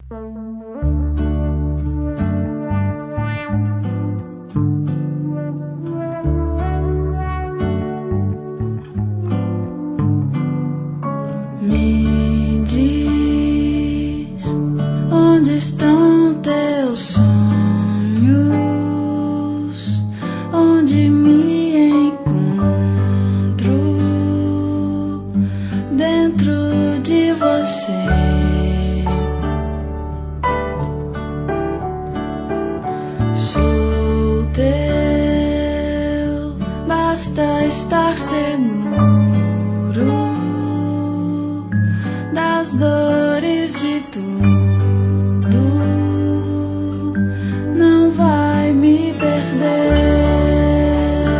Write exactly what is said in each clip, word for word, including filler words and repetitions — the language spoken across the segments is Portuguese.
Me diz onde estão teus sonhos, onde me encontro dentro de você. Sou teu, basta estar seguro das dores de tudo, não vai me perder.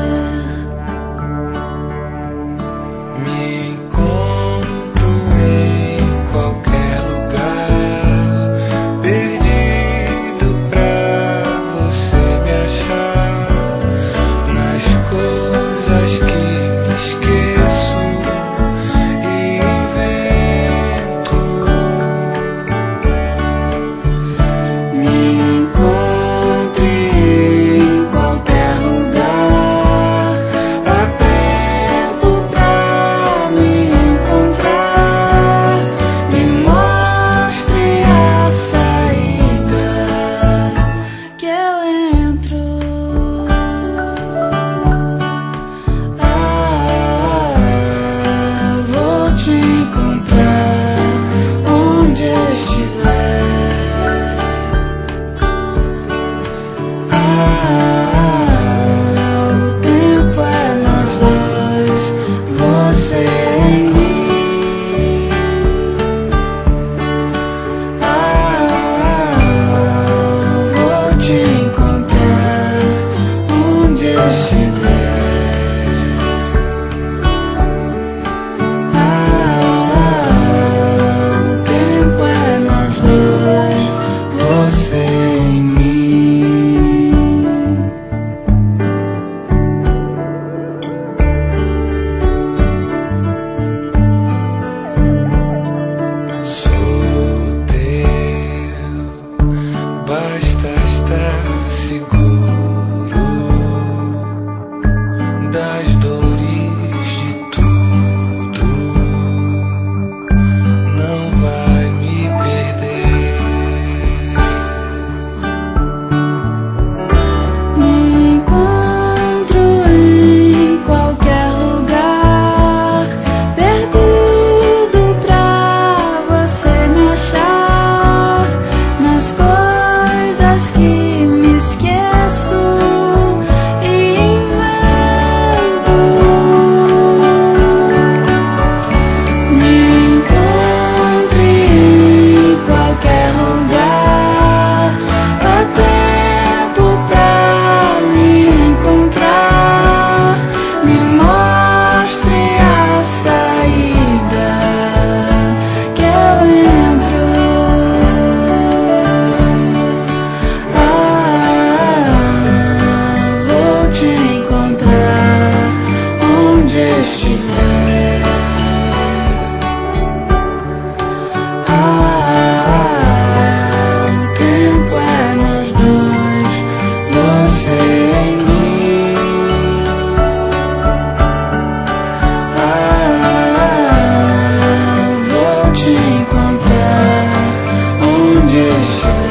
Me encontro em qualquer lugar, perdido pra você me achar, nas coisas que me esqueço e invento. Me encontre em qualquer lugar, há tempo pra me encontrar. Me mostre a saída que eu entro. Ah, vou te encontrar onde estiver. Ah, o tempo é nós dois, você em mim. Ah, vou te encontrar onde estiver. Ah, o tempo é nós dois, você em mim. Sou teu, basta estar seguro das dores de tudo, não vai me perder. Me encontro em qualquer lugar, perdido pra você me achar, nas coisas que me esqueço e invento. Me encontre em qualquer lugar, há tempo pra me encontrar. Me mostre a saída que eu entro. Ah, vou te encontrar onde estiver. Ah, o tempo é nós dois, você em mim. Ah, vou te encontrar onde estiver.